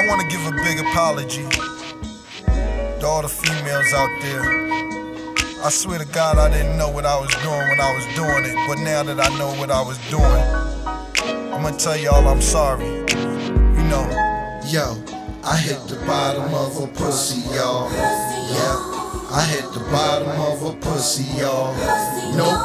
want to give a big apology to all the females out there. I swear to God I didn't know what I was doing when I was doing it, but now that I know what I was doing, I'm gonna tell y'all I'm sorry. You know. Yo, I hit the bottom of a pussy, y'all. Yeah, I hit the bottom of a pussy, y'all. Nope,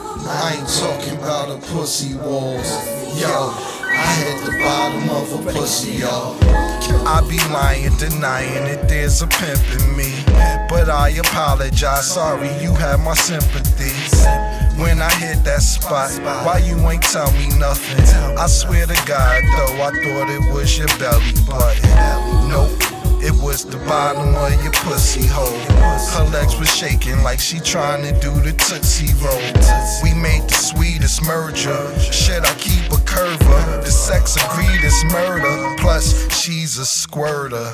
I ain't talking about a pussy walls. Yo, I hit the bottom of a pussy, y'all. I be lying, denying that there's a pimp in me, but I apologize, sorry you have my sympathy. When I hit that spot, why you ain't tell me nothing? I swear to God though, I thought it was your belly button. Nope, it was the bottom of your pussy hole. Her legs were shaking like she trying to do the Tootsie Roll. We made the sweetest merger. Should I keep a curver? The sex agreed is murder. Plus, she's a squirter.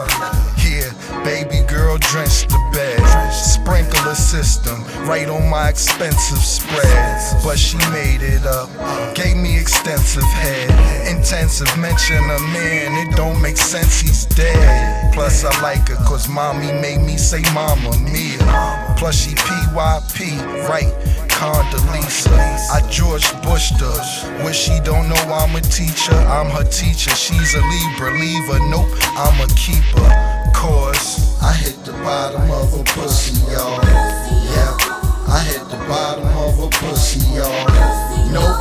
Here, baby girl drenched the bed. Sprinkler system right on my expensive spread. But she made it up. Gave me extensive head. Intensive mention a man. It don't make sense, he's dead. Plus I like her cause mommy made me say mama mia. Plus she PYP, right, Condoleezza. I George Bushed her, wish she don't know I'm a teacher. I'm her teacher, she's a Libra, leave her, nope, I'm a keeper. Cause I hit the bottom of a pussy, y'all. Yeah, I hit the bottom of a pussy, y'all. Nope,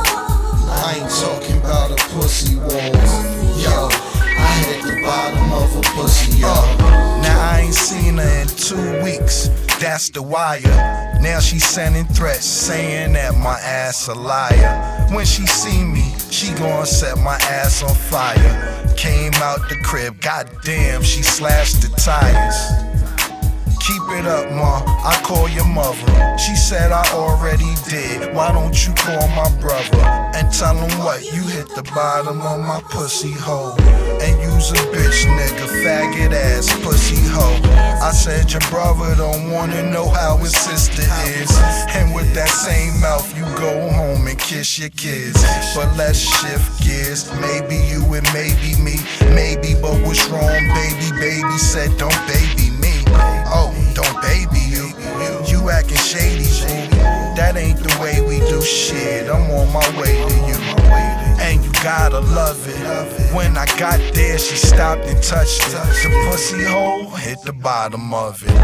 I ain't talking about a pussy walls. Yo, I hit the bottom of a pussy, y'all. Now I ain't seen her in 2 weeks, that's the wire. Now she sending threats, saying that my ass a liar. When she see me, she gon' set my ass on fire. Came out the crib, goddamn, she slashed the tires. Keep it up, ma, I call your mother. She said I already did, why don't you call my brother? And tell him what, you hit the bottom of my pussy hole. And you's a bitch nigga, faggot ass pussy hoe. I said your brother don't wanna know how his sister is. And with that same mouth you go home and kiss your kids. But let's shift gears, maybe you and maybe me. Maybe, but what's wrong, baby? Baby said don't baby me. Oh, don't baby you. You acting shady, boo. That ain't the way we do shit. I'm on my way to you. And you gotta love it. When I got there, she stopped and touched it. The pussy hole hit the bottom of it.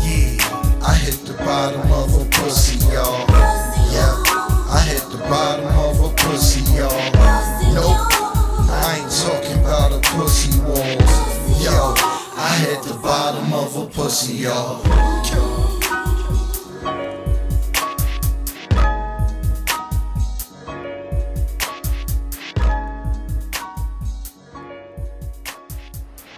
Yeah, I hit the bottom of a pussy, y'all. Yeah, I hit the bottom of a pussy, y'all. Nope, I ain't talking about a pussy walls. Yo, I hit the bottom of a pussy, y'all.